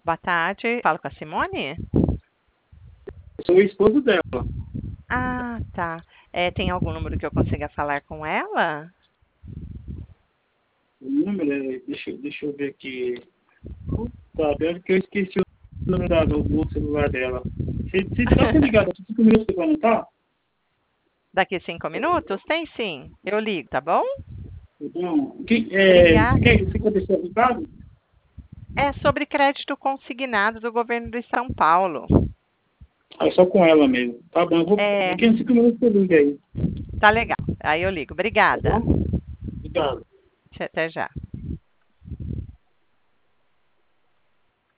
Boa tarde. Falo com a Simone? Eu sou o esposo dela. Ah, tá. Tem algum número que eu consiga falar com ela? O número é. Deixa eu ver aqui. Tá vendo que eu esqueci o número do celular dela. Se dá pra ligar daqui 5 minutos, você vai anotar? Daqui 5 minutos? Tem sim. Eu ligo, tá bom? Então, Obrigada. você quer deixar o recado? É sobre crédito consignado do governo de São Paulo. Ah, é só com ela mesmo. Tá bom, É, daqui a 5 minutos você liga aí. tá legal. Aí eu ligo. Tá Obrigada. bom? Obrigado. Até já.